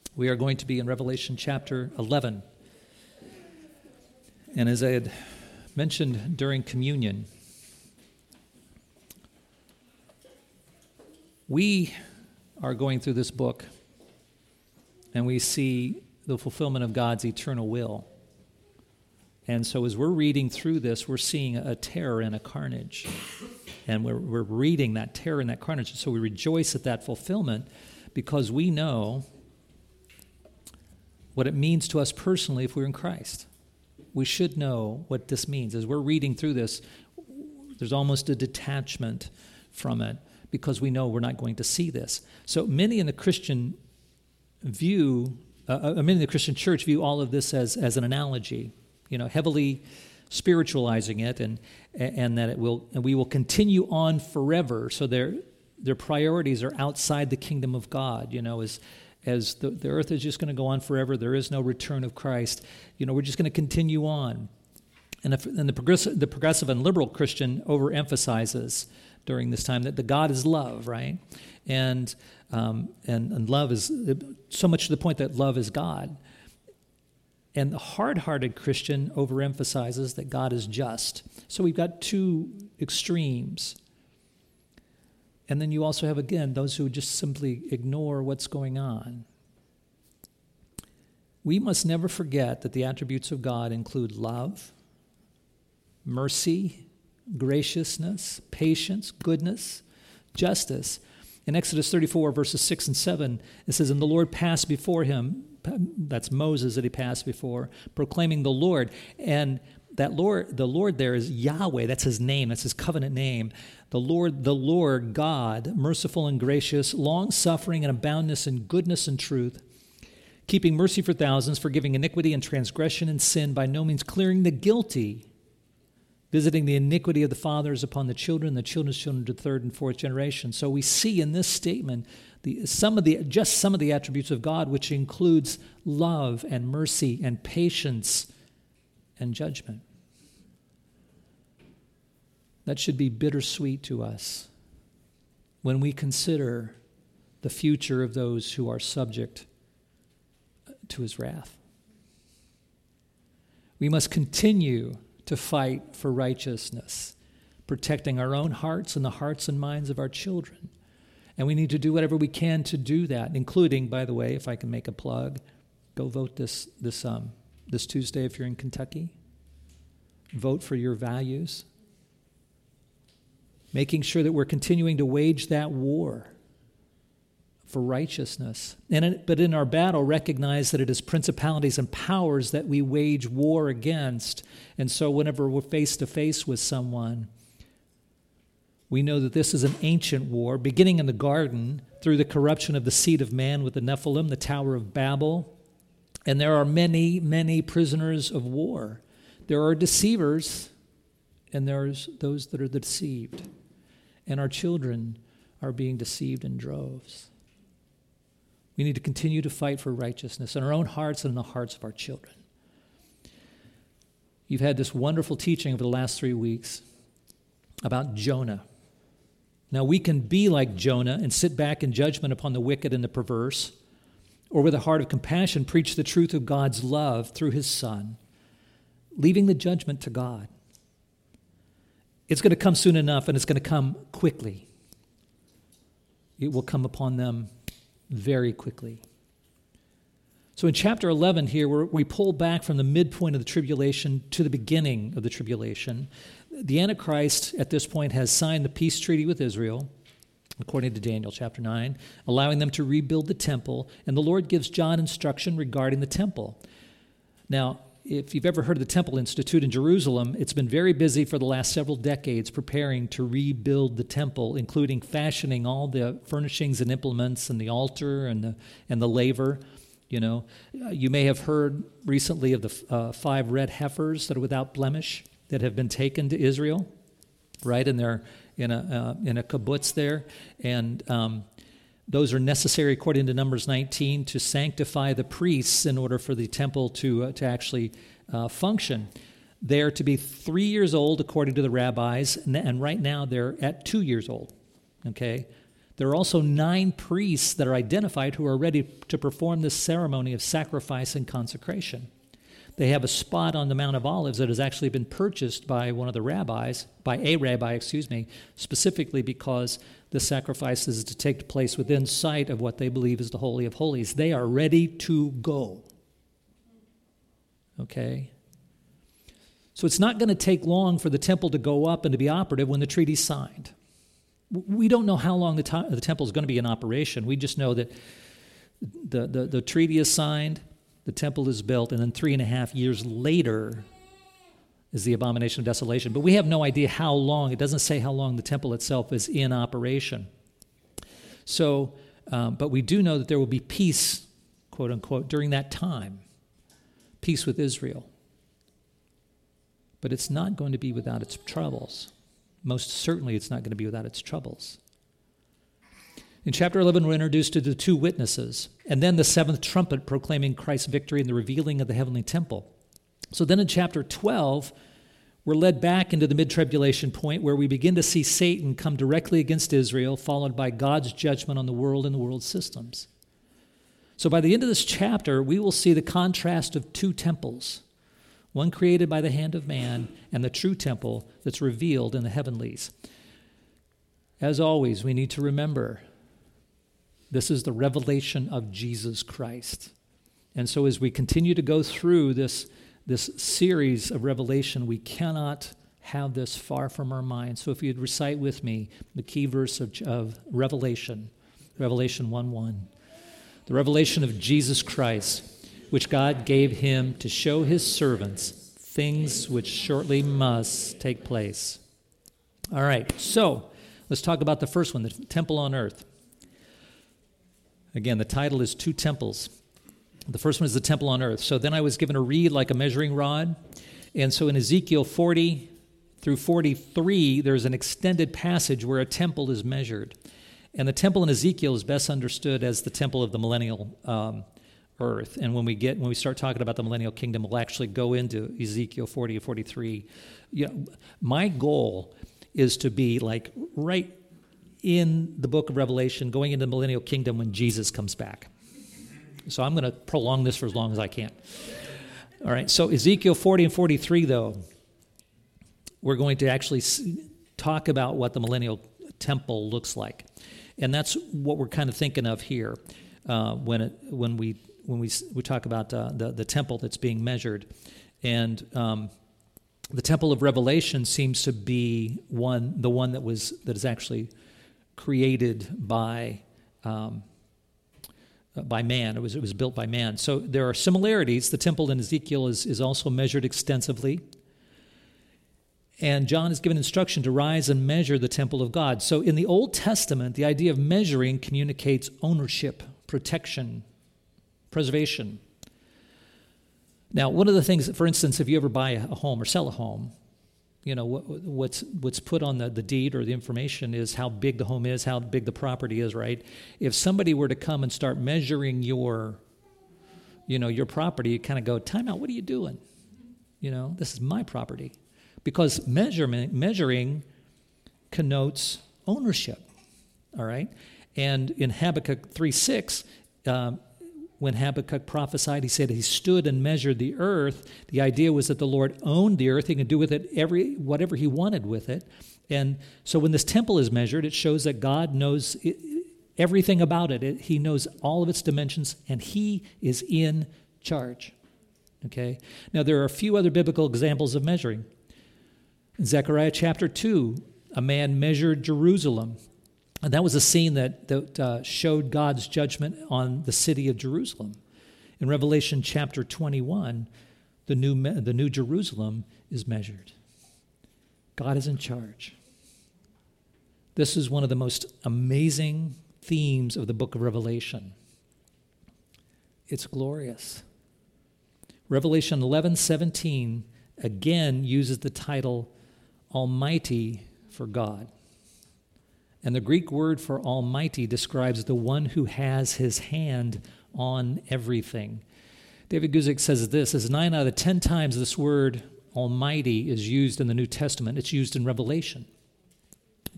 We are going to be in Revelation chapter 11. And as I had mentioned during communion, we are going through this book and we see the fulfillment of God's eternal will. And so as we're reading through this, we're seeing a terror and a carnage. And we're reading that terror and that carnage. So we rejoice at that fulfillment because we know what it means to us personally if we're in Christ. We should know what this means. As we're reading through this, there's almost a detachment from it because we know we're not going to see this. So many in the Christian view, many in the Christian church view all of this as an analogy, heavily spiritualizing it, and that we will continue on forever. So their priorities are outside the kingdom of God. As the earth is just going to go on forever, there is no return of Christ. We're just going to continue on. And the progressive and liberal Christian overemphasizes during this time that the God is love, right? And love is so much to the point that love is God. And the hard-hearted Christian overemphasizes that God is just. So we've got two extremes. And then you also have, again, those who just simply ignore what's going on. We must never forget that the attributes of God include love, mercy, graciousness, patience, goodness, justice. In Exodus 34, verses 6 and 7, it says, "And the Lord passed before him," that's Moses that he passed before, proclaiming the Lord. And that the Lord there is Yahweh, that's his name, that's his covenant name. The Lord God, merciful and gracious, long-suffering and aboundness in goodness and truth, keeping mercy for thousands, forgiving iniquity and transgression and sin, by no means clearing the guilty, visiting the iniquity of the fathers upon the children's children to third and fourth generation. So we see in this statement some of the attributes of God, which includes love and mercy and patience and judgment. That should be bittersweet to us when we consider the future of those who are subject to his wrath. We must continue to fight for righteousness, protecting our own hearts and the hearts and minds of our children. And we need to do whatever we can to do that, including, by the way, if I can make a plug, go vote this Tuesday if you're in Kentucky. Vote for your values. Making sure that we're continuing to wage that war for righteousness. But in our battle, recognize that it is principalities and powers that we wage war against. And so whenever we're face to face with someone, we know that this is an ancient war, beginning in the garden through the corruption of the seed of man with the Nephilim, the Tower of Babel. And there are many, many prisoners of war. There are deceivers, and there's those that are deceived. And our children are being deceived in droves. We need to continue to fight for righteousness in our own hearts and in the hearts of our children. You've had this wonderful teaching over the last 3 weeks about Jonah. Now, we can be like Jonah and sit back in judgment upon the wicked and the perverse, or with a heart of compassion preach the truth of God's love through his Son, leaving the judgment to God. It's going to come soon enough, and it's going to come quickly. It will come upon them very quickly. So in chapter 11 here, we pull back from the midpoint of the tribulation to the beginning of the tribulation. The Antichrist at this point has signed the peace treaty with Israel, according to Daniel chapter 9, allowing them to rebuild the temple, and the Lord gives John instruction regarding the temple. Now, if you've ever heard of the Temple Institute in Jerusalem, it's been very busy for the last several decades preparing to rebuild the temple, including fashioning all the furnishings and implements and the altar and the laver. You may have heard recently of the 5 red heifers that are without blemish that have been taken to Israel, right? And they're in a kibbutz there, and those are necessary, according to Numbers 19, to sanctify the priests in order for the temple to actually function. They're to be 3 years old, according to the rabbis, and right now they're at 2 years old, okay? There are also 9 priests that are identified who are ready to perform this ceremony of sacrifice and consecration. They have a spot on the Mount of Olives that has actually been purchased by one of the rabbis, specifically because the sacrifice is to take place within sight of what they believe is the Holy of Holies. They are ready to go. Okay? So it's not going to take long for the temple to go up and to be operative when the treaty's signed. We don't know how long the temple is going to be in operation. We just know that the treaty is signed, the temple is built, and then 3.5 years later is the abomination of desolation. But we have no idea how long. It doesn't say how long the temple itself is in operation. So, but we do know that there will be peace, quote unquote, during that time. Peace with Israel. But it's not going to be without its troubles. Most certainly it's not going to be without its troubles. In chapter 11, we're introduced to the 2 witnesses, and then the 7th trumpet proclaiming Christ's victory and the revealing of the heavenly temple. So then in chapter 12, we're led back into the mid-tribulation point where we begin to see Satan come directly against Israel, followed by God's judgment on the world and the world systems. So by the end of this chapter, we will see the contrast of 2 temples, one created by the hand of man and the true temple that's revealed in the heavenlies. As always, we need to remember this is the revelation of Jesus Christ. And so as we continue to go through this series of revelation, we cannot have this far from our minds. So if you'd recite with me the key verse of Revelation, Revelation 1:1. The revelation of Jesus Christ, which God gave him to show his servants things which shortly must take place. All right, so let's talk about the first one, the temple on earth. Again, the title is 2 temples. The first one is the temple on earth. So then I was given a reed like a measuring rod. And so in Ezekiel 40 through 43, there's an extended passage where a temple is measured. And the temple in Ezekiel is best understood as the temple of the millennial earth. And when we start talking about the millennial kingdom, we'll actually go into Ezekiel 40 or 43. You know, my goal is to be like right in the book of Revelation, going into the millennial kingdom when Jesus comes back. So I'm going to prolong this for as long as I can. All right, so Ezekiel 40 and 43, though, we're going to actually talk about what the millennial temple looks like. And that's what we're kind of thinking of here when we talk about the temple that's being measured. And the temple of Revelation seems to be the one that is actually created by man. It was built by man. So there are similarities. The temple in Ezekiel is also measured extensively. And John is given instruction to rise and measure the temple of God. So in the Old Testament, the idea of measuring communicates ownership, protection, preservation. Now, one of the things, for instance, if you ever buy a home or sell a home, you know, what's put on the deed or the information is how big the home is, how big the property is, right? If somebody were to come and start measuring your property, you kind of go, time out, what are you doing? You know, this is my property. Because measuring connotes ownership, all right? And in Habakkuk 3:6, when Habakkuk prophesied, he said he stood and measured the earth. The idea was that the Lord owned the earth. He could do with it whatever he wanted with it. And so when this temple is measured, it shows that God knows everything about it. He knows all of its dimensions, and he is in charge, okay? Now, there are a few other biblical examples of measuring. In Zechariah chapter 2, a man measured Jerusalem. And that was a scene that showed God's judgment on the city of Jerusalem. In Revelation chapter 21, the new Jerusalem is measured. God is in charge. This is one of the most amazing themes of the book of Revelation. It's glorious. Revelation 11:17 again uses the title Almighty for God. And the Greek word for almighty describes the one who has his hand on everything. David Guzik says this, as 9 out of 10 times this word almighty is used in the New Testament, it's used in Revelation.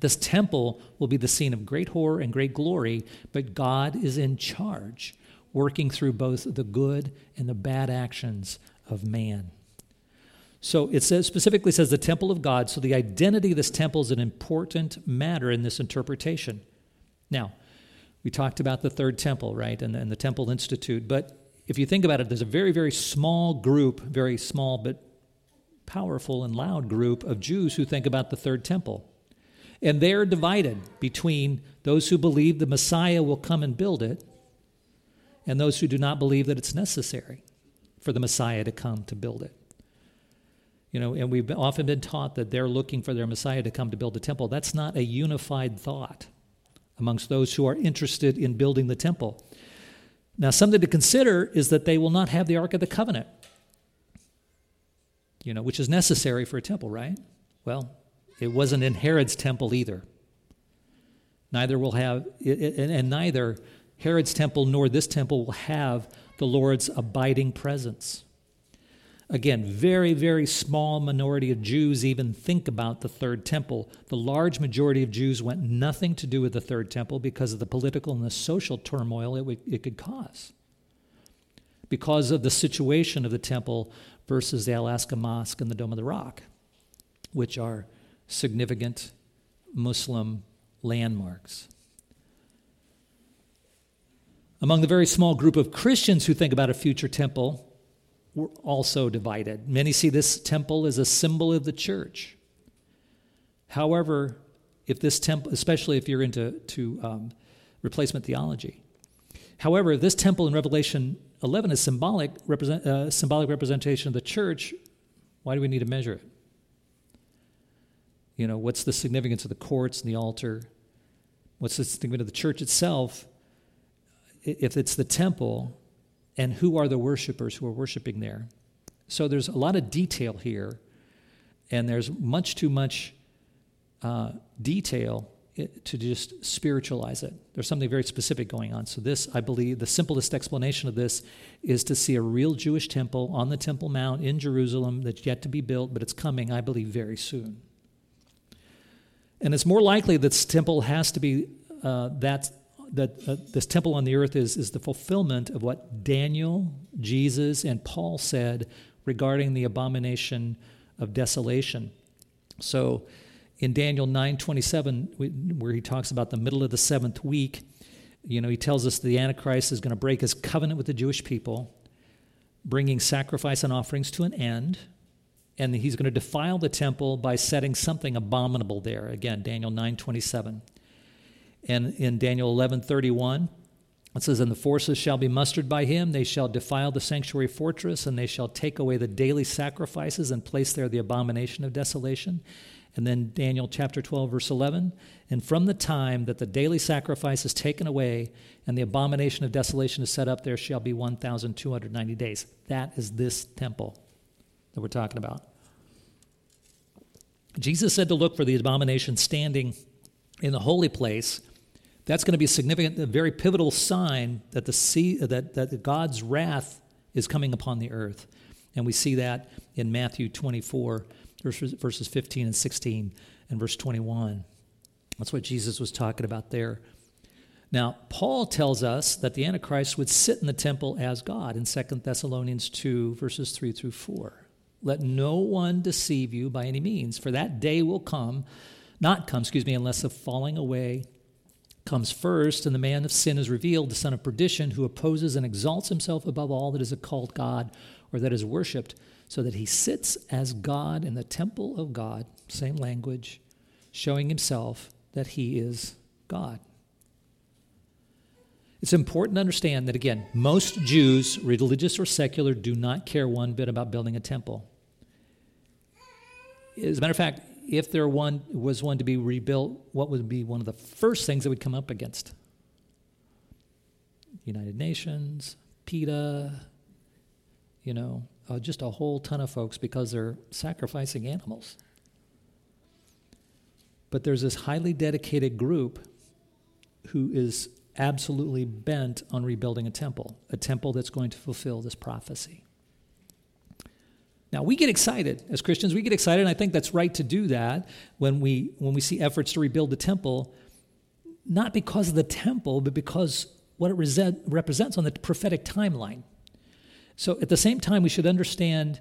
This temple will be the scene of great horror and great glory, but God is in charge, working through both the good and the bad actions of man. So it specifically says the temple of God, so the identity of this temple is an important matter in this interpretation. Now, we talked about the third temple, right, and the Temple Institute, but if you think about it, there's a very, very small group, very small but powerful and loud group of Jews who think about the third temple. And they're divided between those who believe the Messiah will come and build it and those who do not believe that it's necessary for the Messiah to come to build it. And we've often been taught that they're looking for their Messiah to come to build the temple. That's not a unified thought amongst those who are interested in building the temple. Now, something to consider is that they will not have the Ark of the Covenant, which is necessary for a temple, right? Well, it wasn't in Herod's temple either. Neither will have, and neither Herod's temple nor this temple will have the Lord's abiding presence. Again, very, very small minority of Jews even think about the third temple. The large majority of Jews want nothing to do with the third temple because of the political and the social turmoil it could cause. Because of the situation of the temple versus the Al-Aqsa Mosque and the Dome of the Rock, which are significant Muslim landmarks. Among the very small group of Christians who think about a future temple, we're also divided. Many see this temple as a symbol of the church. However, if this temple, especially if you're into replacement theology, however, if this temple in Revelation 11 is symbolic representation of the church, why do we need to measure it? What's the significance of the courts and the altar? What's the significance of the church itself? If it's the temple, and who are the worshipers who are worshiping there? So there's a lot of detail here, and there's much too much detail to just spiritualize it. There's something very specific going on. So this, I believe, the simplest explanation of this is to see a real Jewish temple on the Temple Mount in Jerusalem that's yet to be built, but it's coming, I believe, very soon. And it's more likely that this temple has to be this temple on the earth is the fulfillment of what Daniel, Jesus, and Paul said regarding the abomination of desolation. So in Daniel 9:27, where he talks about the middle of the seventh week, he tells us the Antichrist is going to break his covenant with the Jewish people, bringing sacrifice and offerings to an end, and he's going to defile the temple by setting something abominable there. Again, Daniel 9:27. And in Daniel 11:31, it says, "And the forces shall be mustered by him. They shall defile the sanctuary fortress, and they shall take away the daily sacrifices and place there the abomination of desolation." And then Daniel chapter 12, verse 11, "And from the time that the daily sacrifice is taken away and the abomination of desolation is set up, there shall be 1,290 days." That is this temple that we're talking about. Jesus said to look for the abomination standing in the holy place. That's going to be significant, a very pivotal sign that that God's wrath is coming upon the earth. And we see that in Matthew 24, verses 15 and 16, and verse 21. That's what Jesus was talking about there. Now, Paul tells us that the Antichrist would sit in the temple as God in 2 Thessalonians 2, verses 3 through 4. "Let no one deceive you by any means, for that day will not come, unless the falling away comes first, and the man of sin is revealed, the son of perdition, who opposes and exalts himself above all that is called God or that is worshipped, so that he sits as God in the temple of God," same language, "showing himself that he is God." It's important to understand that, again, most Jews, religious or secular, do not care one bit about building a temple. As a matter of fact, if there was one to be rebuilt, what would be one of the first things that would come up against? United Nations, PETA, just a whole ton of folks, because they're sacrificing animals. But there's this highly dedicated group who is absolutely bent on rebuilding a temple that's going to fulfill this prophecy. Now, we get excited as Christians. We get excited, and I think that's right to do that when we see efforts to rebuild the temple, not because of the temple, but because what it represents on the prophetic timeline. So at the same time, we should understand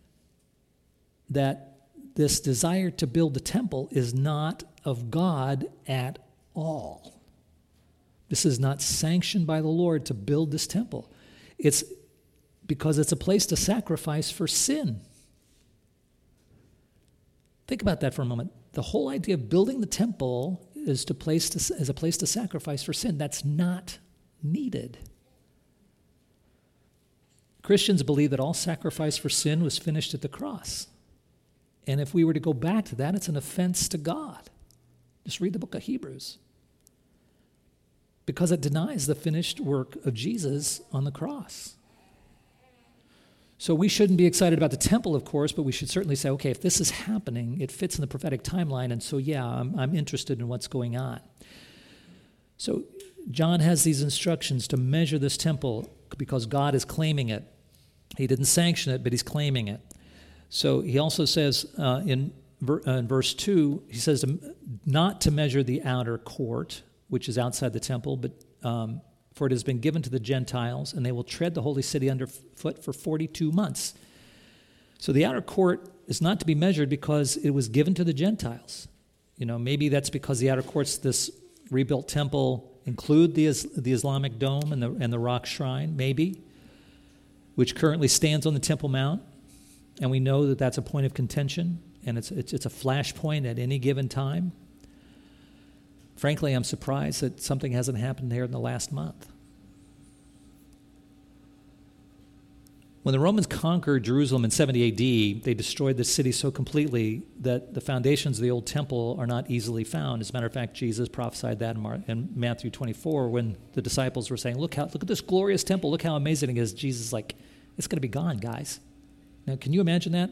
that this desire to build the temple is not of God at all. This is not sanctioned by the Lord to build this temple. It's because it's a place to sacrifice for sin. Think about that for a moment. The whole idea of building the temple is a place to sacrifice for sin. That's not needed. Christians believe that all sacrifice for sin was finished at the cross. And if we were to go back to that, it's an offense to God. Just read the book of Hebrews. Because it denies the finished work of Jesus on the cross. So we shouldn't be excited about the temple, of course, but we should certainly say, okay, if this is happening, it fits in the prophetic timeline, and so yeah, I'm interested in what's going on. So John has these instructions to measure this temple because God is claiming it. He didn't sanction it, but he's claiming it. So he also says in verse 2, he says not to measure the outer court, which is outside the temple, but for it has been given to the Gentiles, and they will tread the holy city underfoot for 42 months. So the outer court is not to be measured because it was given to the Gentiles. You know, maybe that's because the outer courts, this rebuilt temple, include the Islamic dome and the rock shrine, maybe, which currently stands on the Temple Mount. And we know that that's a point of contention, and it's a flashpoint at any given time. Frankly, I'm surprised that something hasn't happened there in the last month. When the Romans conquered Jerusalem in 70 AD, they destroyed the city so completely that the foundations of the old temple are not easily found. As a matter of fact, Jesus prophesied that in Matthew 24 when the disciples were saying, look at this glorious temple, look how amazing it is. Jesus is like, it's going to be gone, guys. Now, can you imagine that?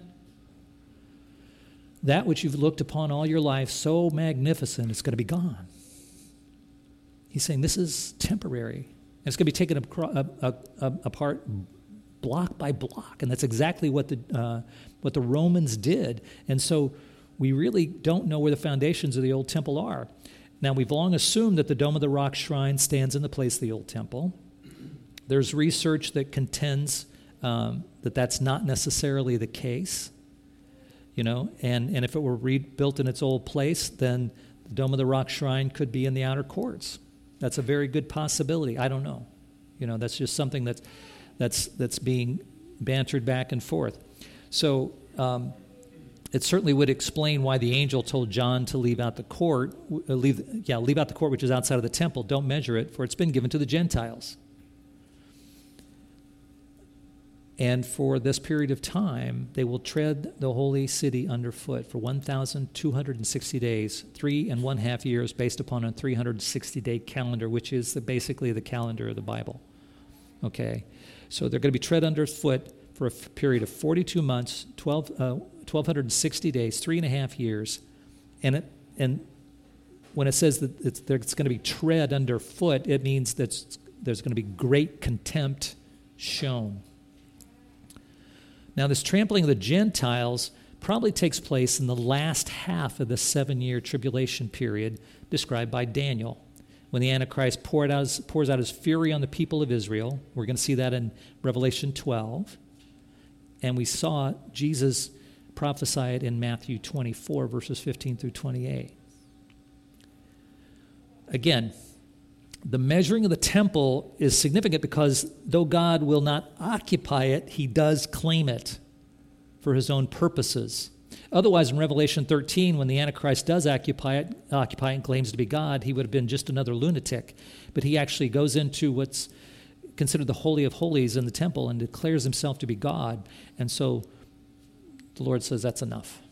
That which you've looked upon all your life, so magnificent, it's going to be gone. He's saying this is temporary. And it's going to be taken apart block by block. And that's exactly what the Romans did. And so we really don't know where the foundations of the old temple are. Now, we've long assumed that the Dome of the Rock Shrine stands in the place of the old temple. There's research that contends that that's not necessarily the case. You know, and if it were rebuilt in its old place, then the Dome of the Rock Shrine could be in the outer courts. That's a very good possibility. I don't know. You know, that's just something that's being bantered back and forth. So it certainly would explain why the angel told John to leave out the court, leave out the court which is outside of the temple. Don't measure it, for it's been given to the Gentiles. And for this period of time, they will tread the holy city underfoot for 1,260 days, 3.5 years, based upon a 360-day calendar, which is basically the calendar of the Bible. Okay, so they're going to be tread underfoot for a period of 42 months, 1,260 days, 3.5 years, and when it says that it's going to be tread underfoot, it means that there's going to be great contempt shown. Now, this trampling of the Gentiles probably takes place in the last half of the 7-year tribulation period described by Daniel, when the Antichrist pours out his fury on the people of Israel. We're going to see that in Revelation 12. And we saw Jesus prophesy it in Matthew 24, verses 15 through 28. Again, the measuring of the temple is significant because though God will not occupy it, he does claim it for his own purposes. Otherwise, in Revelation 13, when the Antichrist does occupy it and claims to be God, he would have been just another lunatic. But he actually goes into what's considered the Holy of Holies in the temple and declares himself to be God. And so the Lord says that's enough.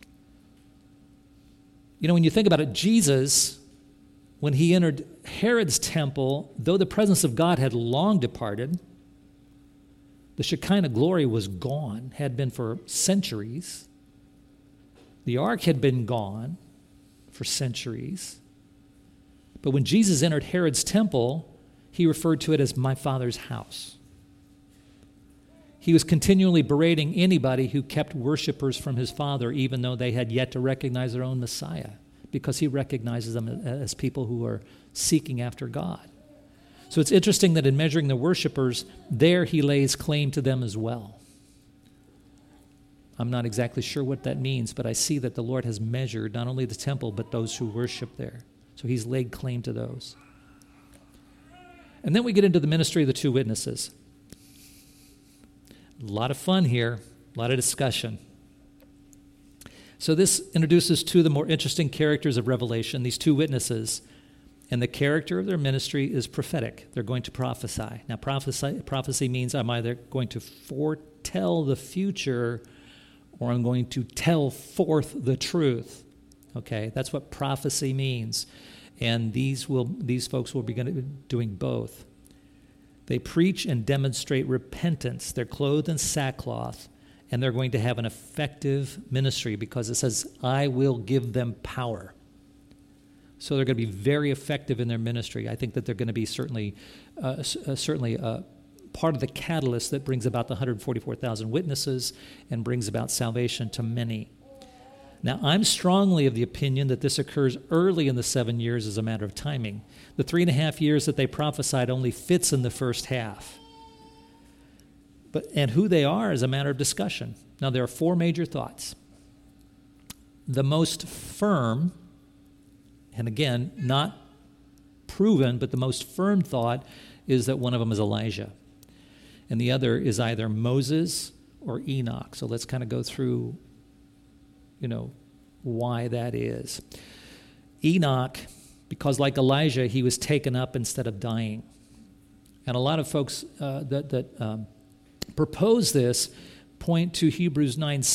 You know, when you think about it, Jesus, when he entered Herod's temple, though the presence of God had long departed, the Shekinah glory was gone, had been for centuries. The ark had been gone for centuries. But when Jesus entered Herod's temple, he referred to it as my Father's house. He was continually berating anybody who kept worshipers from his Father, even though they had yet to recognize their own Messiah, because he recognizes them as people who are seeking after God. So it's interesting that in measuring the worshipers, there he lays claim to them as well. I'm not exactly sure what that means, but I see that the Lord has measured not only the temple, but those who worship there. So he's laid claim to those. And then we get into the ministry of the two witnesses. A lot of fun here, a lot of discussion. So this introduces two of the more interesting characters of Revelation, these two witnesses. And the character of their ministry is prophetic. They're going to prophesy. Now, prophecy means I'm either going to foretell the future or I'm going to tell forth the truth. Okay, that's what prophecy means. And these folks will be doing both. They preach and demonstrate repentance. They're clothed in sackcloth, and they're going to have an effective ministry because it says, I will give them power. So they're going to be very effective in their ministry. I think that they're going to be certainly part of the catalyst that brings about the 144,000 witnesses and brings about salvation to many. Now, I'm strongly of the opinion that this occurs early in the 7 years as a matter of timing. The 3.5 years that they prophesied only fits in the first half. And who they are is a matter of discussion. Now, there are four major thoughts. The most firm, and again, not proven, but the most firm thought is that one of them is Elijah. And the other is either Moses or Enoch. So let's kind of go through why that is. Enoch, because like Elijah, he was taken up instead of dying. And a lot of folks that propose this point to Hebrews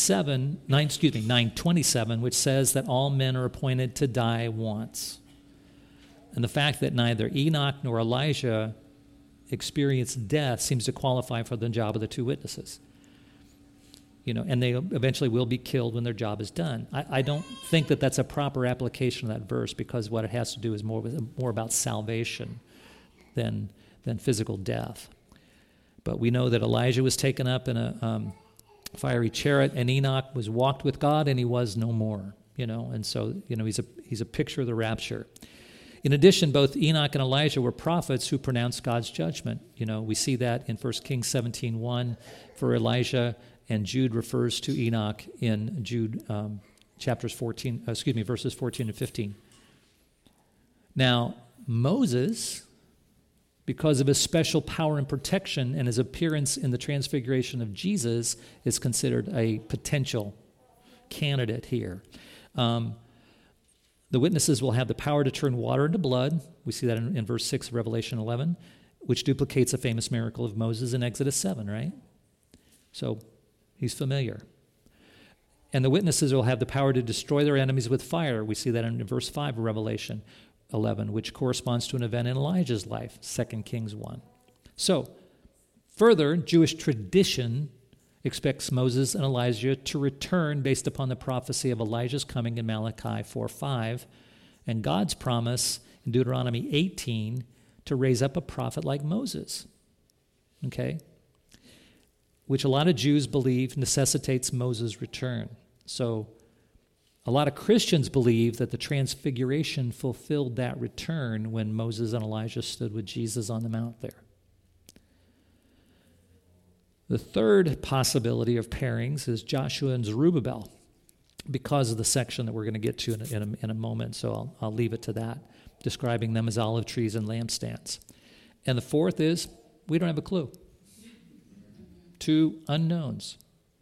9:27, which says that all men are appointed to die once. And the fact that neither Enoch nor Elijah experienced death seems to qualify for the job of the two witnesses. And they eventually will be killed when their job is done. I don't think that that's a proper application of that verse because what it has to do is more about salvation than physical death. But we know that Elijah was taken up in a fiery chariot, and Enoch was walked with God, and he was no more. And so he's a picture of the rapture. In addition, both Enoch and Elijah were prophets who pronounced God's judgment. We see that in 1 Kings 17:1 for Elijah. And Jude refers to Enoch in Jude verses 14 and 15. Now, Moses, because of his special power and protection and his appearance in the transfiguration of Jesus, is considered a potential candidate here. The witnesses will have the power to turn water into blood. We see that in verse 6 of Revelation 11, which duplicates a famous miracle of Moses in Exodus 7, right? So he's familiar. And the witnesses will have the power to destroy their enemies with fire. We see that in verse 5 of Revelation 11, which corresponds to an event in Elijah's life, 2 Kings 1. So, further, Jewish tradition expects Moses and Elijah to return based upon the prophecy of Elijah's coming in Malachi 4:5, and God's promise in Deuteronomy 18 to raise up a prophet like Moses. Okay? Which a lot of Jews believe necessitates Moses' return. So a lot of Christians believe that the transfiguration fulfilled that return when Moses and Elijah stood with Jesus on the mount there. The third possibility of pairings is Joshua and Zerubbabel, because of the section that we're going to get to in a moment, so I'll leave it to that, describing them as olive trees and lampstands. And the fourth is, we don't have a clue. Two unknowns,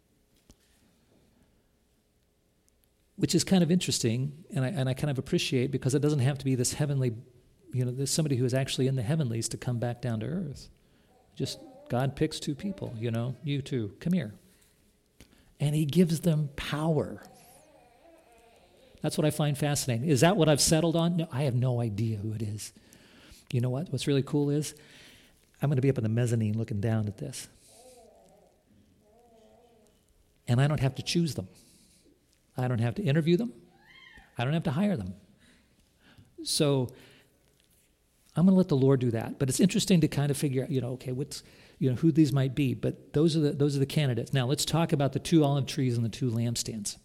which is kind of interesting, and I kind of appreciate, because it doesn't have to be this heavenly, there's somebody who is actually in the heavenlies to come back down to earth. Just God picks two people, you two, come here. And he gives them power. That's what I find fascinating. Is that what I've settled on? No, I have no idea who it is. You know what? What's really cool is I'm going to be up in the mezzanine looking down at this. And I don't have to choose them. I don't have to interview them. I don't have to hire them. So I'm going to let the Lord do that. But it's interesting to kind of figure out, okay, who these might be, but those are the candidates. Now let's talk about the 2 olive trees and the 2 lampstands.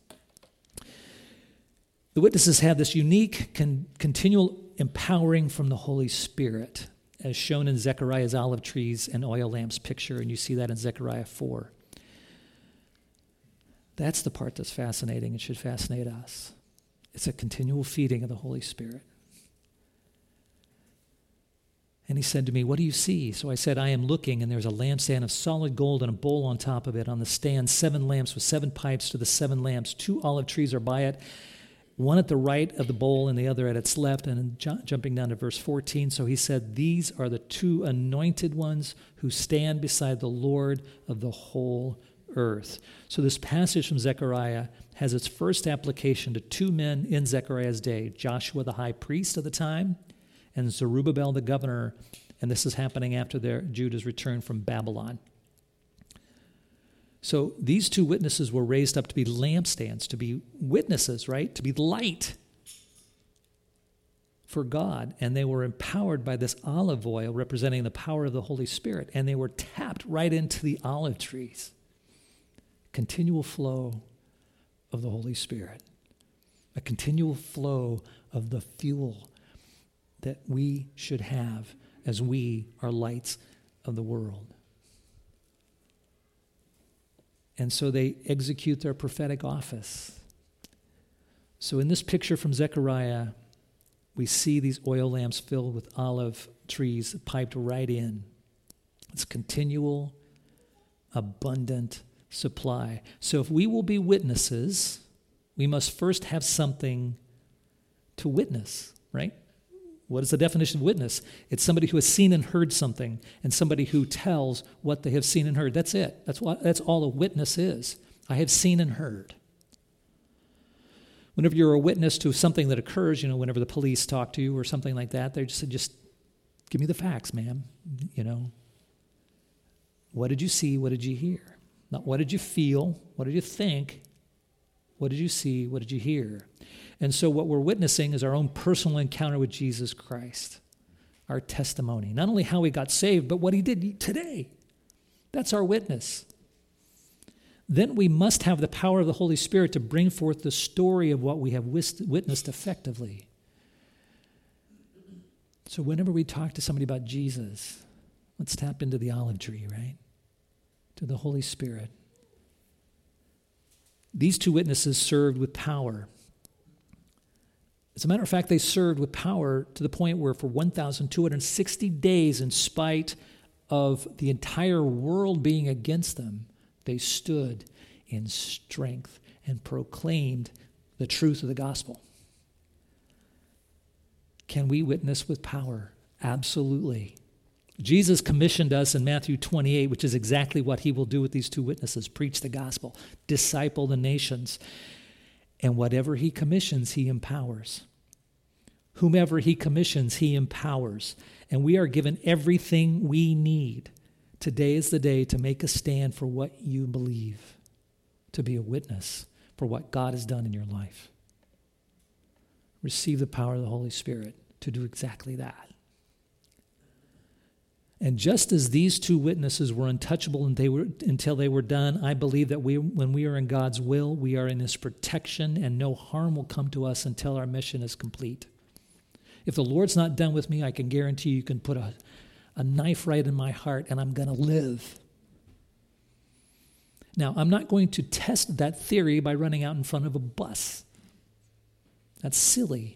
The witnesses have this unique continual empowering from the Holy Spirit, as shown in Zechariah's olive trees and oil lamps picture, and you see that in Zechariah 4. That's the part that's fascinating and should fascinate us. It's a continual feeding of the Holy Spirit. And he said to me, "What do you see?" So I said, "I am looking, and there's a lampstand of solid gold and a bowl on top of it. On the stand, 7 lamps with 7 pipes to the 7 lamps. 2 olive trees are by it, one at the right of the bowl and the other at its left." And jumping down to verse 14, so he said, "These are the 2 anointed ones who stand beside the Lord of the whole earth." So this passage from Zechariah has its first application to 2 men in Zechariah's day, Joshua the high priest of the time and Zerubbabel the governor, and this is happening after Judah's return from Babylon. So these 2 witnesses were raised up to be lampstands, to be witnesses, right? To be light for God. And they were empowered by this olive oil representing the power of the Holy Spirit. And they were tapped right into the olive trees. Continual flow of the Holy Spirit. A continual flow of the fuel that we should have as we are lights of the world. And so they execute their prophetic office. So in this picture from Zechariah, we see these oil lamps filled with olive trees piped right in. It's continual, abundant supply. So if we will be witnesses, we must first have something to witness, right? What is the definition of witness? It's somebody who has seen and heard something, and somebody who tells what they have seen and heard. That's it. That's all a witness is. I have seen and heard. Whenever you're a witness to something that occurs, whenever the police talk to you or something like that, they just give me the facts, ma'am. What did you see? What did you hear? Not what did you feel? What did you think? What did you see? What did you hear? And so what we're witnessing is our own personal encounter with Jesus Christ, our testimony. Not only how we got saved, but what he did today. That's our witness. Then we must have the power of the Holy Spirit to bring forth the story of what we have witnessed effectively. So whenever we talk to somebody about Jesus, let's tap into the olive tree, right? To the Holy Spirit. These 2 witnesses served with power. As a matter of fact, they served with power to the point where for 1,260 days, in spite of the entire world being against them, they stood in strength and proclaimed the truth of the gospel. Can we witness with power? Absolutely. Jesus commissioned us in Matthew 28, which is exactly what he will do with these 2 witnesses: preach the gospel, disciple the nations. And whatever he commissions, he empowers. Whomever he commissions, he empowers. And we are given everything we need. Today is the day to make a stand for what you believe, to be a witness for what God has done in your life. Receive the power of the Holy Spirit to do exactly that. And just as these 2 witnesses were untouchable until they were done, I believe that when we are in God's will, we are in his protection, and no harm will come to us until our mission is complete. If the Lord's not done with me, I can guarantee you can put a knife right in my heart, and I'm going to live. Now, I'm not going to test that theory by running out in front of a bus. That's silly.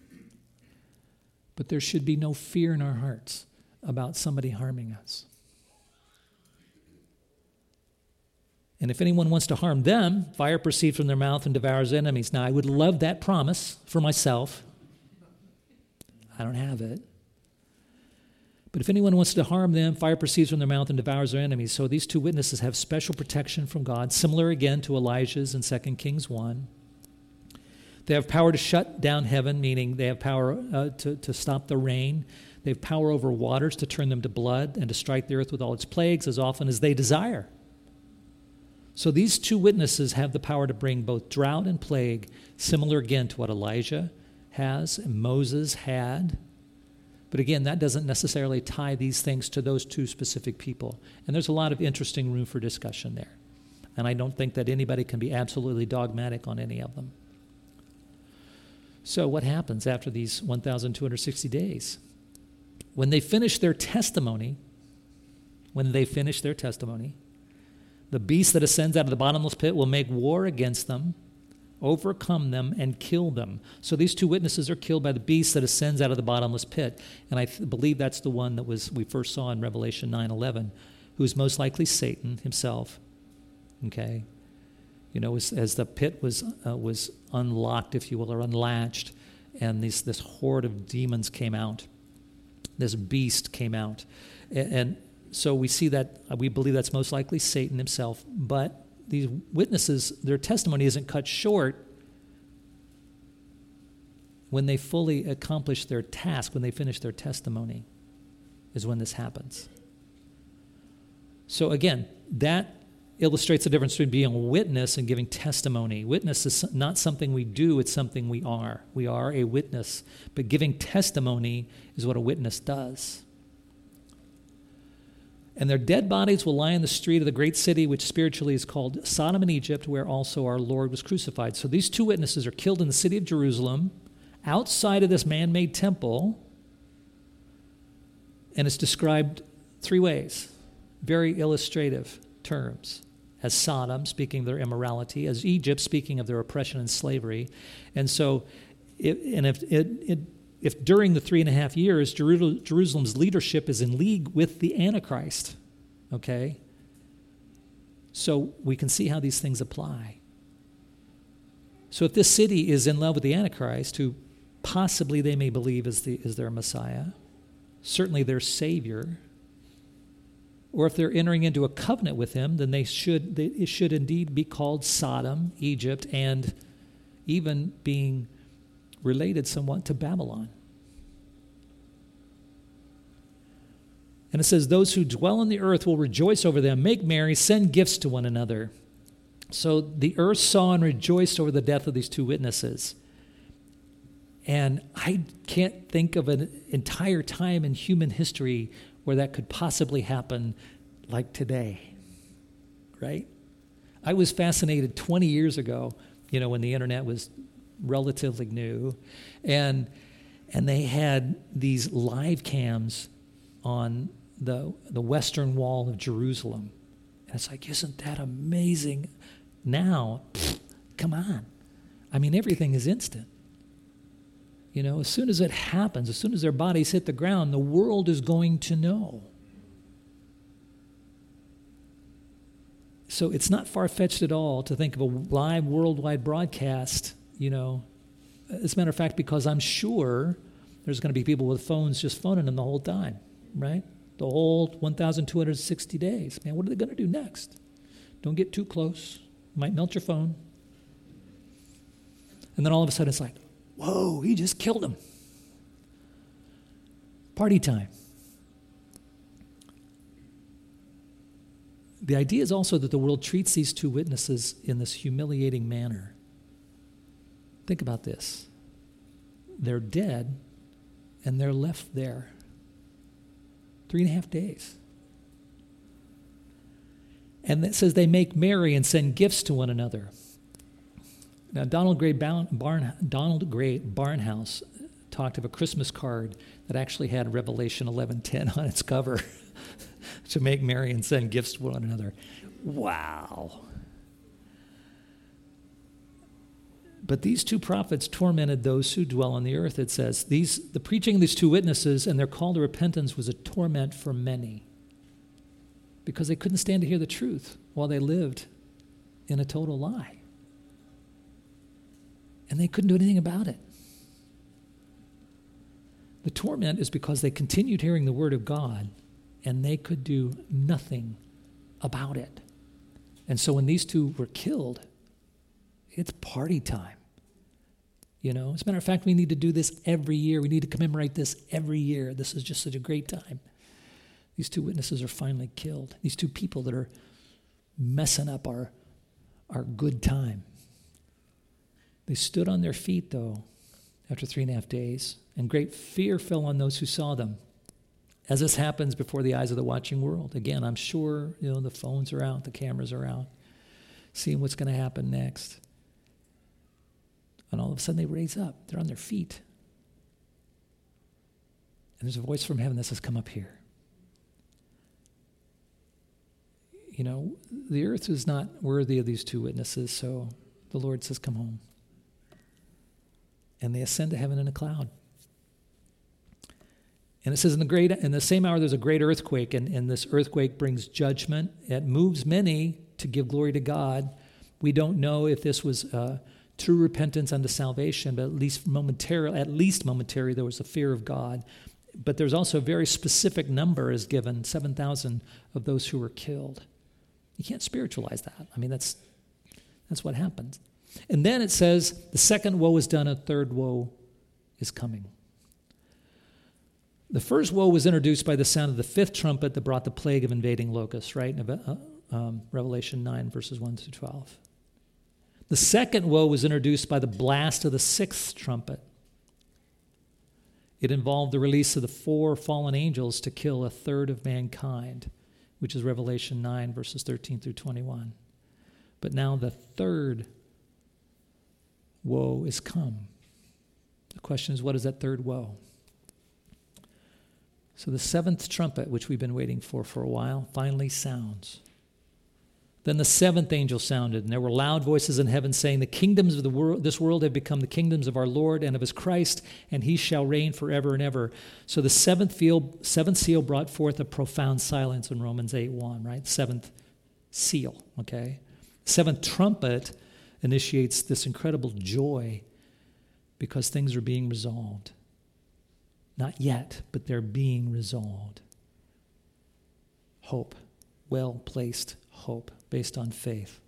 But there should be no fear in our hearts about somebody harming us. And if anyone wants to harm them, fire proceeds from their mouth and devours enemies. Now, I would love that promise for myself. I don't have it. But if anyone wants to harm them, fire proceeds from their mouth and devours their enemies. So these 2 witnesses have special protection from God, similar again to Elijah's in 2 Kings 1. They have power to shut down heaven, meaning they have power to stop the rain. They have power over waters to turn them to blood and to strike the earth with all its plagues as often as they desire. So these 2 witnesses have the power to bring both drought and plague, similar again to what Elijah has and Moses had. But again, that doesn't necessarily tie these things to those two specific people. And there's a lot of interesting room for discussion there. And I don't think that anybody can be absolutely dogmatic on any of them. So what happens after these 1,260 days? When they finish their testimony, the beast that ascends out of the bottomless pit will make war against them, overcome them, and kill them. So these two witnesses are killed by the beast that ascends out of the bottomless pit. And I believe that's the one that we first saw in Revelation 9:11, who is most likely Satan himself. Okay? You know, as the pit was unlocked, if you will, or unlatched, and this horde of demons came out, this beast came out. And so we see that, we believe that's most likely Satan himself, but these witnesses, their testimony isn't cut short when they fully accomplish their task, when they finish their testimony, is when this happens. So again, that illustrates the difference between being a witness and giving testimony. Witness is not something we do, it's something we are. We are a witness, but giving testimony is what a witness does. And their dead bodies will lie in the street of the great city, which spiritually is called Sodom and Egypt, where also our Lord was crucified. So these two witnesses are killed in the city of Jerusalem, outside of this man-made temple, and it's described three ways, very illustrative terms. As Sodom, speaking of their immorality, as Egypt, speaking of their oppression and slavery. And so, if during the 3.5 years, Jerusalem's leadership is in league with the Antichrist, okay? So we can see how these things apply. So if this city is in love with the Antichrist, who possibly they may believe is their Messiah, certainly their Savior, or if they're entering into a covenant with him, then it should indeed be called Sodom, Egypt, and even being related somewhat to Babylon. And it says, those who dwell on the earth will rejoice over them, make merry, send gifts to one another. So the earth saw and rejoiced over the death of these two witnesses. And I can't think of an entire time in human history where that could possibly happen like today, right? I was fascinated 20 years ago, when the internet was relatively new, and they had these live cams on the western wall of Jerusalem. And it's like, isn't that amazing? Now, come on. I mean, everything is instant. As soon as it happens, as soon as their bodies hit the ground, the world is going to know. So it's not far-fetched at all to think of a live worldwide broadcast, As a matter of fact, because I'm sure there's going to be people with phones just phoning them the whole time, right? The whole 1,260 days. Man, what are they going to do next? Don't get too close. Might melt your phone. And then all of a sudden it's like, whoa, he just killed him. Party time. The idea is also that the world treats these two witnesses in this humiliating manner. Think about this. They're dead, and they're left there. 3.5 days. And it says they make merry and send gifts to one another. Now, Donald Gray Barnhouse talked of a Christmas card that actually had Revelation 11:10 on its cover to make merry and send gifts to one another. Wow. But these two prophets tormented those who dwell on the earth, it says. The preaching of these two witnesses and their call to repentance was a torment for many because they couldn't stand to hear the truth while they lived in a total lie. And they couldn't do anything about it. The torment is because they continued hearing the word of God and they could do nothing about it. And so when these two were killed, it's party time. As a matter of fact, we need to do this every year. We need to commemorate this every year. This is just such a great time. These two witnesses are finally killed. These two people that are messing up our good time. They stood on their feet, though, after 3.5 days, and great fear fell on those who saw them. As this happens before the eyes of the watching world. Again, I'm sure, the phones are out, the cameras are out, seeing what's going to happen next. And all of a sudden they raise up. They're on their feet. And there's a voice from heaven that says, come up here. The earth is not worthy of these two witnesses, so the Lord says, come home. And they ascend to heaven in a cloud. And it says in the same hour there's a great earthquake, and this earthquake brings judgment. It moves many to give glory to God. We don't know if this was true repentance unto salvation, but at least momentarily there was a fear of God. But there's also a very specific number is given, 7,000 of those who were killed. You can't spiritualize that. I mean, that's what happens. And then it says, the second woe is done, a third woe is coming. The first woe was introduced by the sound of the fifth trumpet that brought the plague of invading locusts, right? Revelation 9, verses 1 through 12. The second woe was introduced by the blast of the sixth trumpet. It involved the release of the 4 fallen angels to kill a third of mankind, which is Revelation 9, verses 13 through 21. But now the third woe is come. The question is, what is that third woe? So the seventh trumpet, which we've been waiting for a while, finally sounds. Then the seventh angel sounded, and there were loud voices in heaven saying, the kingdoms of this world have become the kingdoms of our Lord and of his Christ, and he shall reign forever and ever. So the seventh seal brought forth a profound silence in Romans 8:1, right? Seventh seal, okay? Seventh trumpet initiates this incredible joy because things are being resolved. Not yet, but they're being resolved. Hope, well-placed hope based on faith.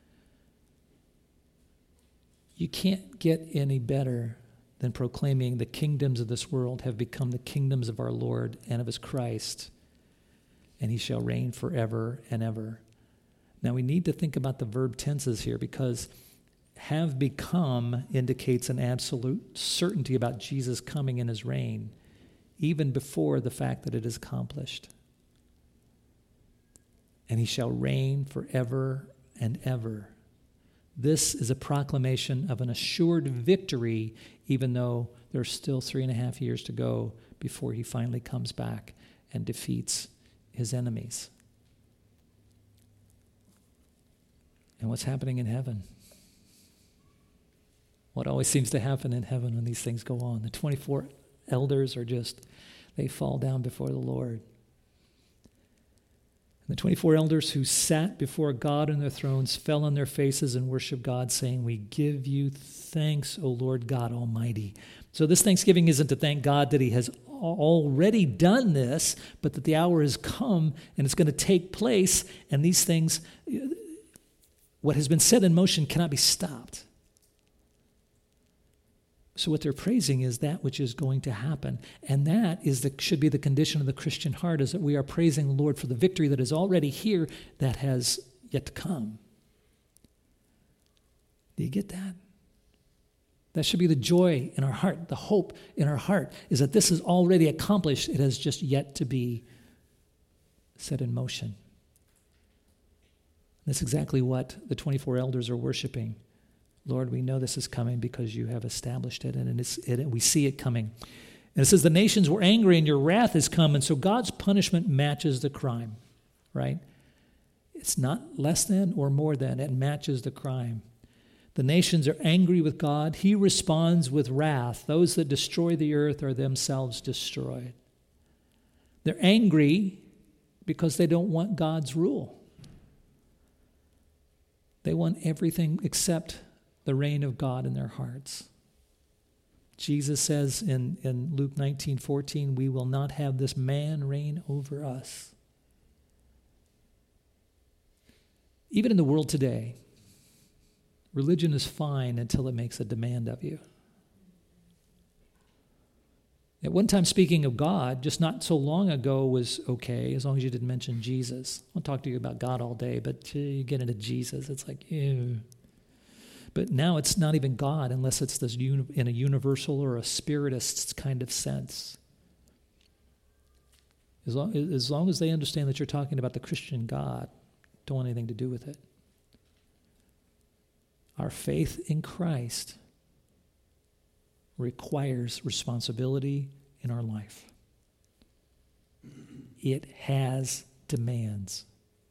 You can't get any better than proclaiming the kingdoms of this world have become the kingdoms of our Lord and of his Christ, and he shall reign forever and ever. Now we need to think about the verb tenses here because have become indicates an absolute certainty about Jesus coming in his reign, even before the fact that it is accomplished. And he shall reign forever and ever. This is a proclamation of an assured victory, even though there's still 3.5 years to go before he finally comes back and defeats his enemies. And what's happening in heaven? What always seems to happen in heaven when these things go on? The 24 elders are they fall down before the Lord. And the 24 elders who sat before God on their thrones fell on their faces and worshiped God, saying, we give you thanks, O Lord God Almighty. So this Thanksgiving isn't to thank God that he has already done this, but that the hour has come and it's going to take place, and these things, what has been set in motion cannot be stopped. So what they're praising is that which is going to happen. And that should be the condition of the Christian heart, is that we are praising the Lord for the victory that is already here that has yet to come. Do you get that? That should be the joy in our heart, the hope in our heart, is that this is already accomplished. It has just yet to be set in motion. That's exactly what the 24 elders are worshiping. Lord, we know this is coming because you have established it, and we see it coming. And it says, the nations were angry and your wrath has come, and so God's punishment matches the crime, right? It's not less than or more than, it matches the crime. The nations are angry with God. He responds with wrath. Those that destroy the earth are themselves destroyed. They're angry because they don't want God's rule. They want everything except the reign of God in their hearts. Jesus says in Luke 19:14, we will not have this man reign over us. Even in the world today, religion is fine until it makes a demand of you. At one time, speaking of God, just not so long ago, was okay, as long as you didn't mention Jesus. I'll talk to you about God all day, but you get into Jesus, it's like, ew. But now it's not even God unless it's this in a universal or a spiritist kind of sense. As long as they understand that you're talking about the Christian God, don't want anything to do with it. Our faith in Christ requires responsibility in our life. It has demands.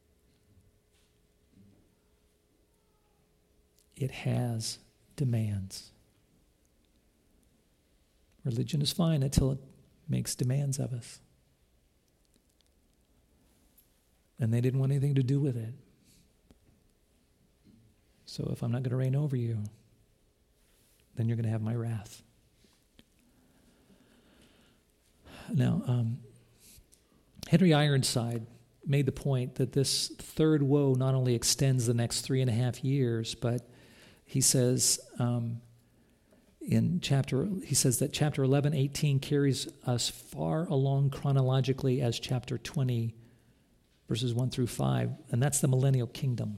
It has demands. Religion is fine until it makes demands of us. And they didn't want anything to do with it. So if I'm not going to reign over you, then you're going to have my wrath. Now, Henry Ironside made the point that this third woe not only extends the next 3.5 years, but he says that chapter 11:18 carries us far along chronologically as chapter 20, verses 1 through 5, and that's the millennial kingdom,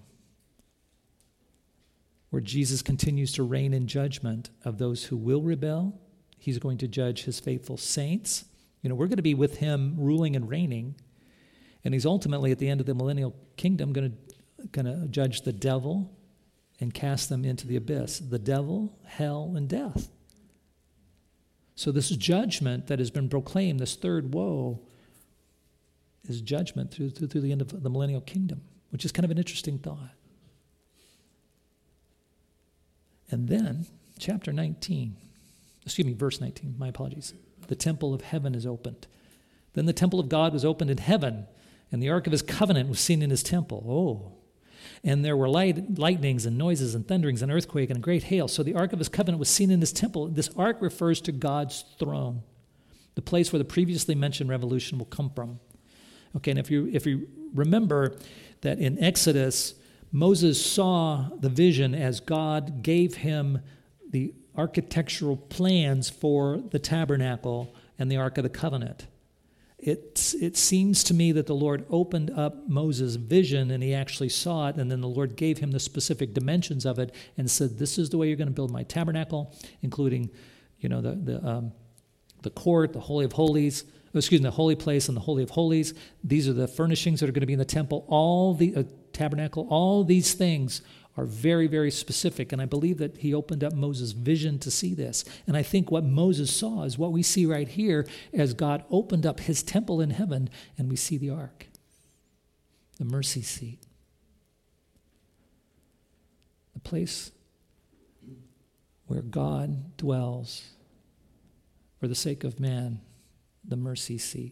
where Jesus continues to reign in judgment of those who will rebel. He's going to judge his faithful saints. We're going to be with him ruling and reigning, and he's ultimately at the end of the millennial kingdom going to judge the devil and cast them into the abyss. The devil, hell, and death. So this judgment that has been proclaimed, this third woe, is judgment through the end of the millennial kingdom, which is kind of an interesting thought. And then, verse 19, my apologies. The temple of heaven is opened. Then the temple of God was opened in heaven, and the ark of his covenant was seen in his temple. Oh. And there were lightnings and noises and thunderings and earthquake and a great hail. So the ark of his covenant was seen in his temple. This ark refers to God's throne, the place where the previously mentioned revolution will come from. Okay, and if you remember that in Exodus, Moses saw the vision as God gave him the architectural plans for the tabernacle and the Ark of the Covenant. It seems to me that the Lord opened up Moses' vision and he actually saw it, and then the Lord gave him the specific dimensions of it and said, this is the way you're going to build my tabernacle, including, the court, the Holy of Holies, the holy place and the Holy of Holies. These are the furnishings that are going to be in the temple. All the tabernacle, all these things are very, very specific. And I believe that he opened up Moses' vision to see this. And I think what Moses saw is what we see right here as God opened up his temple in heaven, and we see the ark, the mercy seat, the place where God dwells for the sake of man, the mercy seat.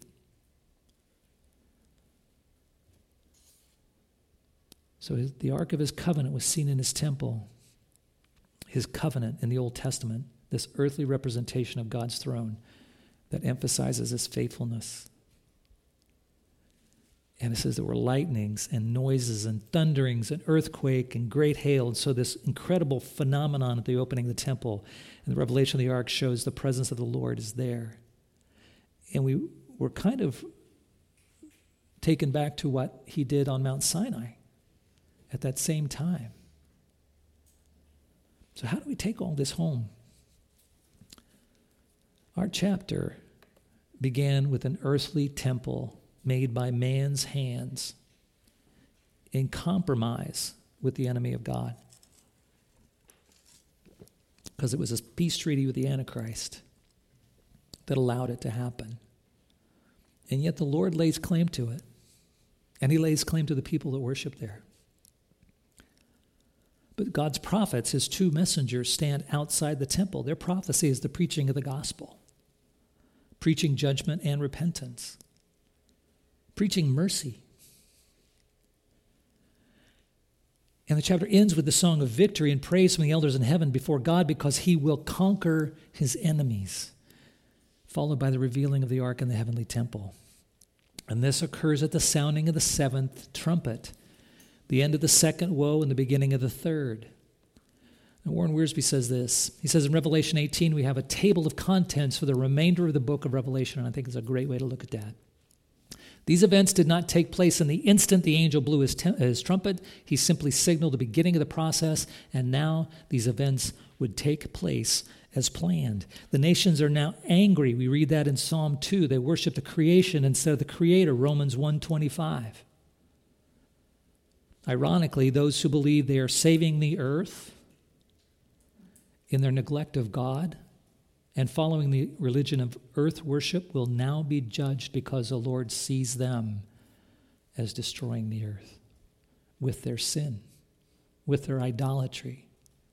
So the ark of his covenant was seen in his temple. His covenant in the Old Testament, this earthly representation of God's throne that emphasizes his faithfulness. And it says there were lightnings and noises and thunderings and earthquake and great hail. And so this incredible phenomenon at the opening of the temple and the revelation of the ark shows the presence of the Lord is there. And we were kind of taken back to what he did on Mount Sinai at that same time. So how do we take all this home? Our chapter began with an earthly temple made by man's hands in compromise with the enemy of God, because it was a peace treaty with the Antichrist that allowed it to happen. And yet the Lord lays claim to it, and he lays claim to the people that worship there. But God's prophets, his two messengers, stand outside the temple. Their prophecy is the preaching of the gospel, preaching judgment and repentance, preaching mercy. And the chapter ends with the song of victory and praise from the elders in heaven before God, because he will conquer his enemies, followed by the revealing of the ark in the heavenly temple. And this occurs at the sounding of the seventh trumpet, the end of the second woe and the beginning of the third. And Warren Wiersbe says this. He says in Revelation 18, we have a table of contents for the remainder of the book of Revelation, and I think it's a great way to look at that. These events did not take place in the instant the angel blew his trumpet. He simply signaled the beginning of the process, and now these events would take place as planned. The nations are now angry. We read that in Psalm 2. They worship the creation instead of the Creator, Romans 1:25. Ironically, those who believe they are saving the earth in their neglect of God and following the religion of earth worship will now be judged because the Lord sees them as destroying the earth with their sin, with their idolatry.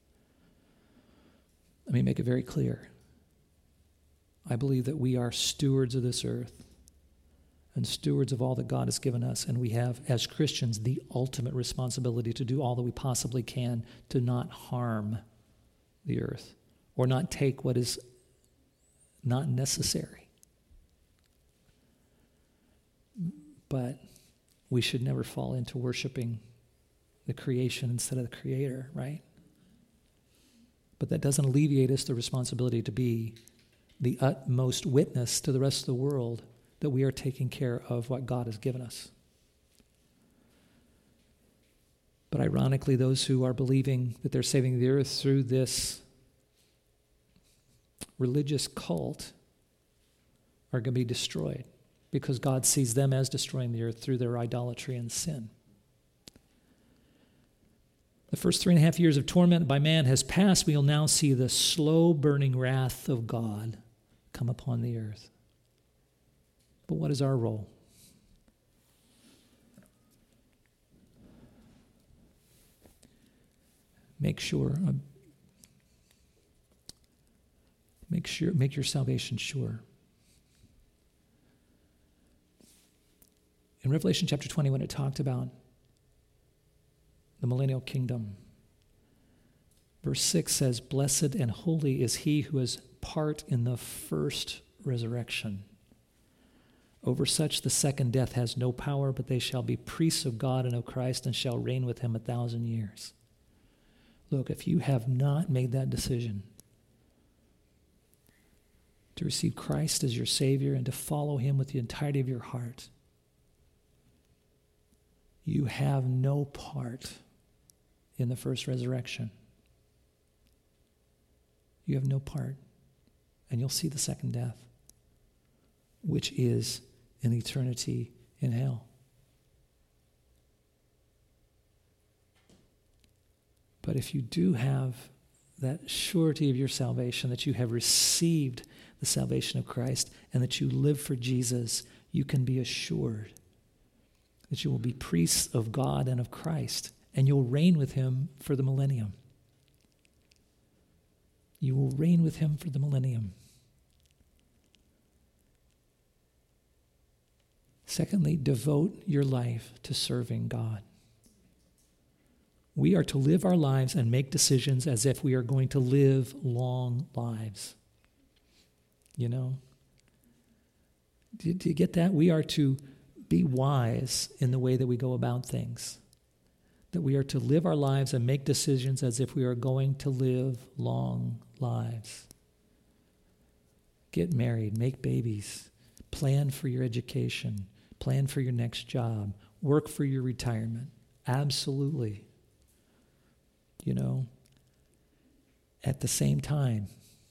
Let me make it very clear. I believe that we are stewards of this earth and stewards of all that God has given us, and we have, as Christians, the ultimate responsibility to do all that we possibly can to not harm the earth or not take what is not necessary. But we should never fall into worshiping the creation instead of the Creator, right? But that doesn't alleviate us the responsibility to be the utmost witness to the rest of the world that we are taking care of what God has given us. But ironically, those who are believing that they're saving the earth through this religious cult are going to be destroyed because God sees them as destroying the earth through their idolatry and sin. The first 3.5 years of torment by man has passed. We will now see the slow burning wrath of God come upon the earth. But what is our role? Make your salvation sure. In Revelation chapter 20, when it talked about the millennial kingdom, verse 6 says, "Blessed and holy is he who has part in the first resurrection. Over such the second death has no power, but they shall be priests of God and of Christ and shall reign with him 1,000 years." Look, if you have not made that decision to receive Christ as your Savior and to follow him with the entirety of your heart, you have no part in the first resurrection. You have no part. And you'll see the second death, which is an eternity in hell. But if you do have that surety of your salvation, that you have received the salvation of Christ and that you live for Jesus, you can be assured that you will be priests of God and of Christ, and you'll reign with him for the millennium. You will reign with him for the millennium. Secondly, devote your life to serving God. We are to live our lives and make decisions as if we are going to live long lives. You know? Do you get that? We are to be wise in the way that we go about things. That we are to live our lives and make decisions as if we are going to live long lives. Get married, make babies, plan for your education, plan for your next job, work for your retirement. Absolutely. You know, at the same time,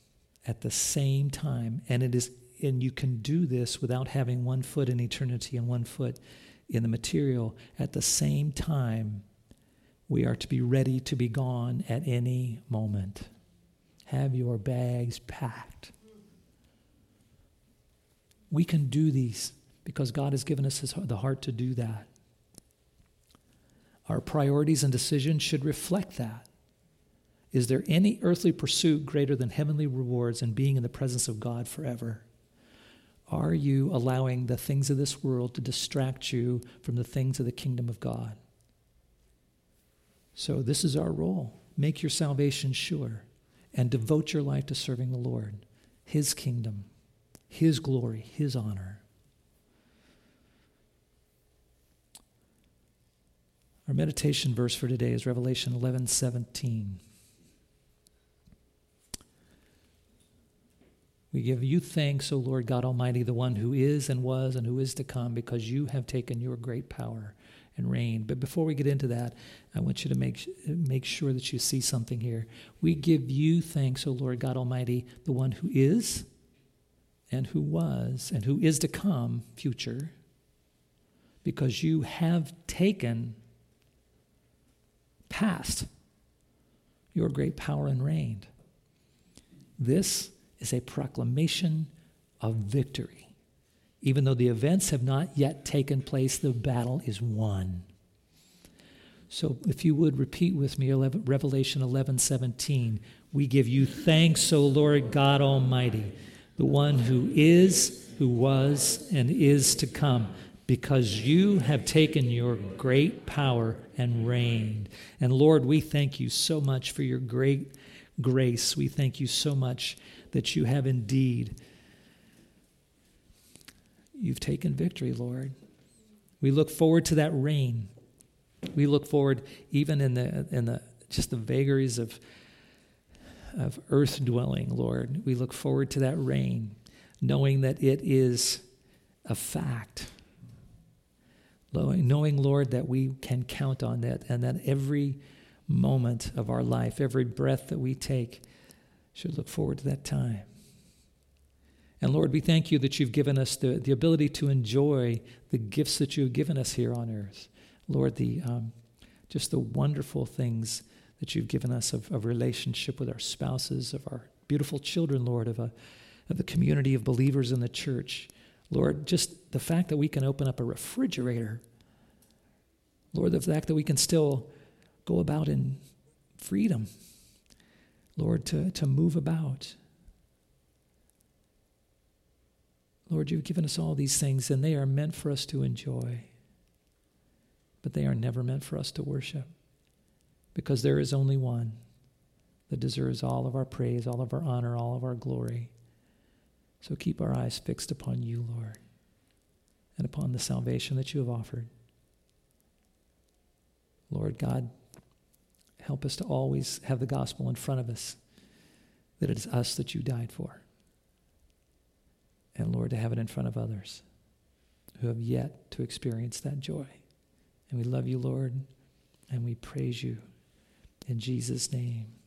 and you can do this without having one foot in eternity and one foot in the material. At the same time, we are to be ready to be gone at any moment. Have your bags packed. We can do these because God has given us the heart to do that. Our priorities and decisions should reflect that. Is there any earthly pursuit greater than heavenly rewards and being in the presence of God forever? Are you allowing the things of this world to distract you from the things of the kingdom of God? So this is our role. Make your salvation sure and devote your life to serving the Lord, his kingdom, his glory, his honor. Our meditation verse for today is Revelation 11:17. We We give you thanks, O Lord God Almighty, the one who is and was and who is to come, because you have taken your great power and reigned. But before we get into that, I want you to make sure that you see something here. We give you thanks, O Lord God Almighty, the one who is and who was and who is to come, future, because you have taken past your great power and reigned. This is a proclamation of victory. Even though the events have not yet taken place, the battle is won. So if you would repeat with me Revelation 11:17, we give you thanks, O Lord God Almighty, the one who is, who was, and is to come, because you have taken your great power and reigned. And Lord, we thank you so much for your great grace. We thank you so much that you have indeed, you've taken victory, Lord. We look forward to that reign. We look forward even in the just the vagaries of earth dwelling, Lord. We look forward to that reign, knowing that it is a fact. Knowing, Lord, that we can count on that, and that every moment of our life, every breath that we take, should look forward to that time. And Lord, we thank you that you've given us the ability to enjoy the gifts that you've given us here on earth. Lord, just the wonderful things that you've given us of relationship with our spouses, of our beautiful children, Lord, of the community of believers in the church. Lord, just the fact that we can open up a refrigerator. Lord, the fact that we can still go about in freedom. Lord, to move about. Lord, you've given us all these things, and they are meant for us to enjoy. But they are never meant for us to worship, because there is only one that deserves all of our praise, all of our honor, all of our glory. So keep our eyes fixed upon you, Lord, and upon the salvation that you have offered. Lord God, help us to always have the gospel in front of us, that it is us that you died for. And Lord, to have it in front of others who have yet to experience that joy. And we love you, Lord, and we praise you in Jesus' name.